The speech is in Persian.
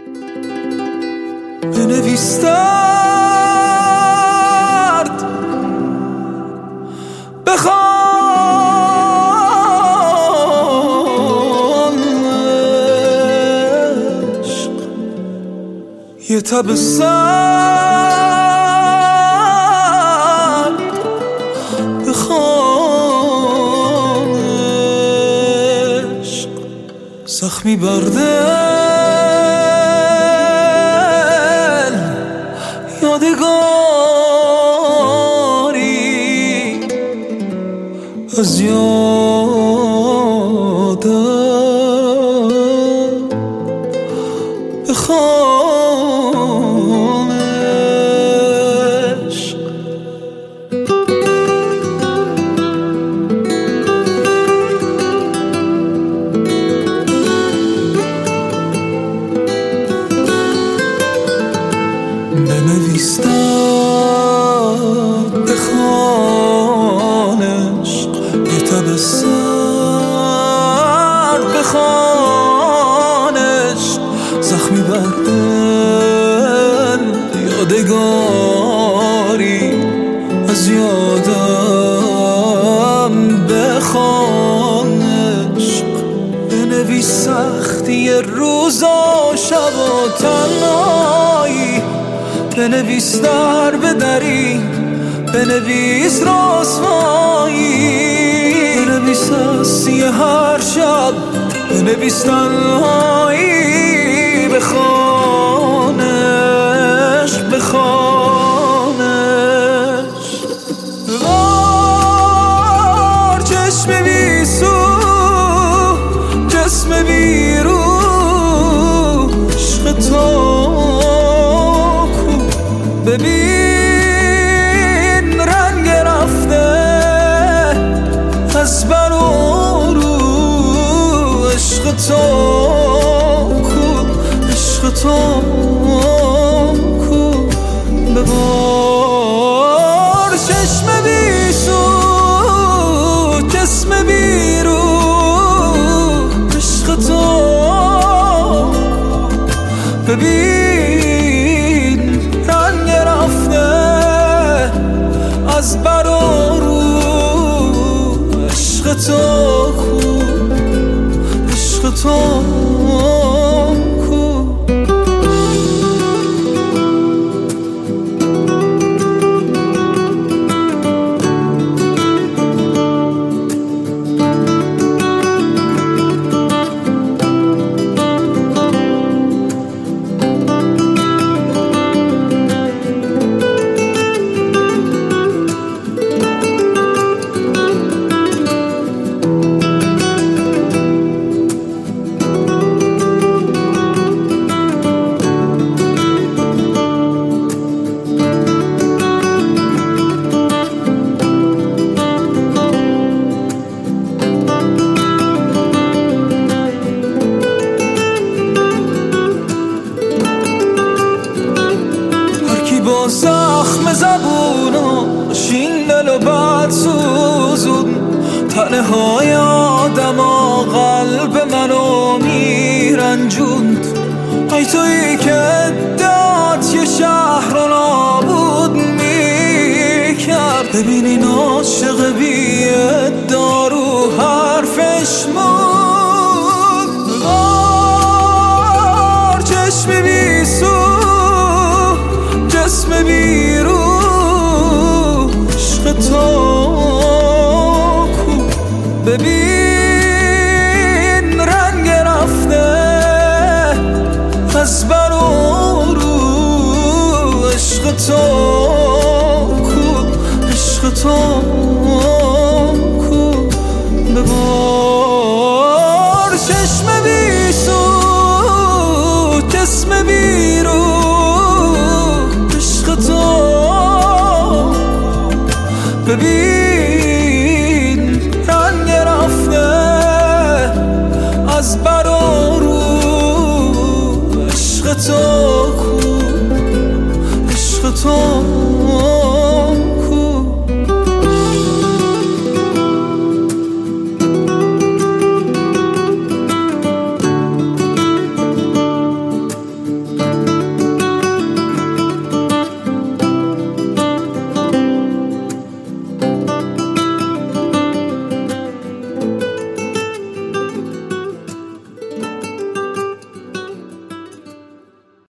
بنویس درد، بخوان عشق، یه تب سرد بخوان عشق، زخمی برده یادگاری از یادم بخوان عشق. بنویس درد، بخوان عشق، یه تب سرد بخوان عشق، زخمی بر دل یادگاری از یادم بخوان عشق. بنویس سختی روزا شب و تنهایی، بنویس در بدری، بنویس رسوایی، بنویس هستی هر شب، بنویس تنهایی، بخوان عشق، بخوان عشق. ببار چشم بیسو، جسم بیرو، عشق تو ببین رنگ رفته از بر و رو، عشق تو کو، عشق تو کو. ببار چشم بیسو، جسم بیرو، عشق تو ببین رنگ رفته از بر و رو، عشق تو کو، عشق تو کو. با زخم زبوناش این دل و بد سوزون، تنهای آدم ها قلب منو میرنجوند. ای تویی که ادعات یه شهر رو نابود میکرد، ببین این عاشق بی ادعا رو حرفش موند. بار چشم بیسو، جسم بیرو، عشق تو کو. ببین رنگ رفته از بر و رو، عشق تو کو، عشق تو کو. ببار چشم بیسو، جسم بیرو، ببین رنگ رفته از بر و رو، عشق تو کو، عشق تو